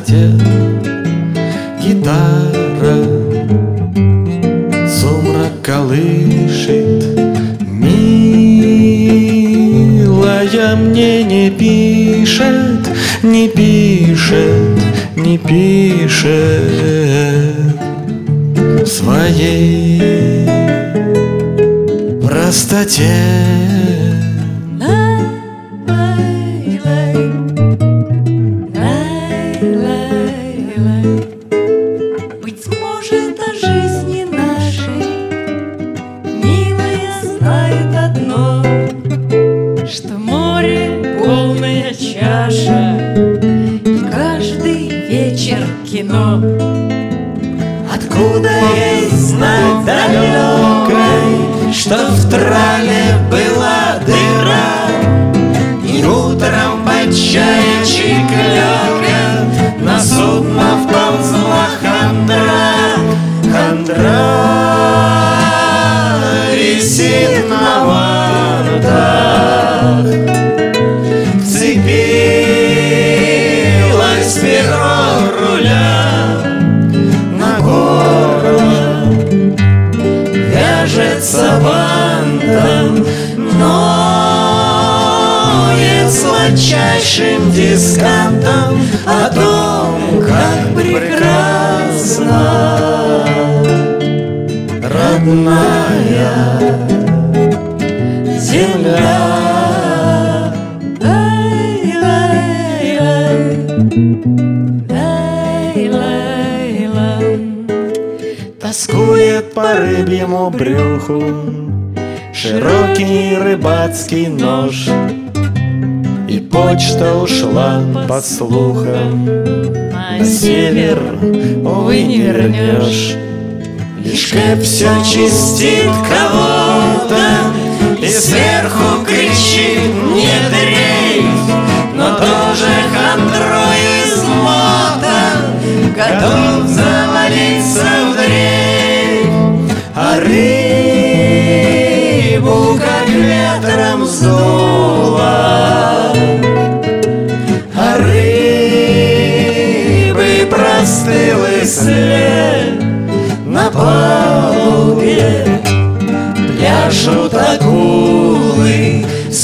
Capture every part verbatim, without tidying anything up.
дед. Гитара сумрак колышет, милая мне не пишет, не пишет, не пишет в своей простоте. Быть может, о жизни нашей милая знает одно, что море полная чаша, и каждый вечер кино. Откуда ей знать далекой, что в трале была дыра, и утром под чаячий клёкот на судно вползла хандра. Хандра висит на вантах, вцепилась в перо руля, на горло вяжется бантом, ноет сладчайшим дискантом о том, как прекрасна родная земля. Тоскует по рыбьему брюху широкий рыбацкий нож, и почта ушла, по слухам, на север, увы, не вернешь. Лишь Кэп все чистит кого-то и сверху кричит: не дрейф, но тоже хандрой измотан, готов завалиться в дрейф. А рыбу как ветром сдуло, а рыбы простыл и след. На палубе пляшут акулы,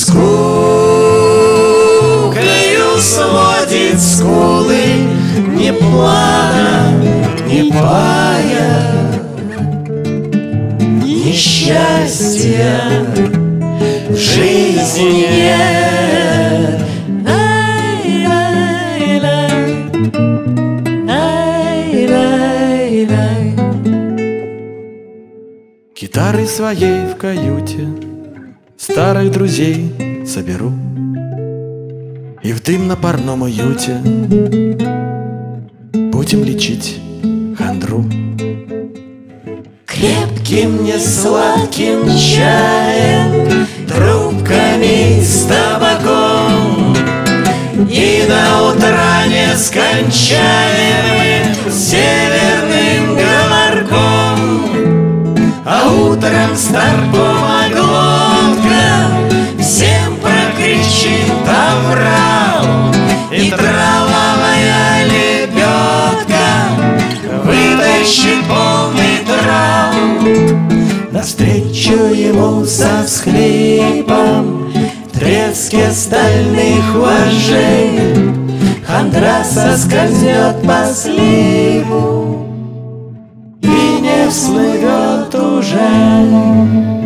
скукою сводит скулы, ни плана, ни пая, ни счастья в жизни нет. Гитары своей в каюте старых друзей соберу, и в дымно-парном уюте будем лечить хандру. Крепким несладким чаем, трубками с табаком, и до утра нескончаемым северным говорком. А утром старпома глотка всем прокричит оврал, и травовая лебедка вытащит полный трал. Навстречу ему со всхлипом в треске стальных вожжей хандра соскользнет по сливу и не всплывет уже.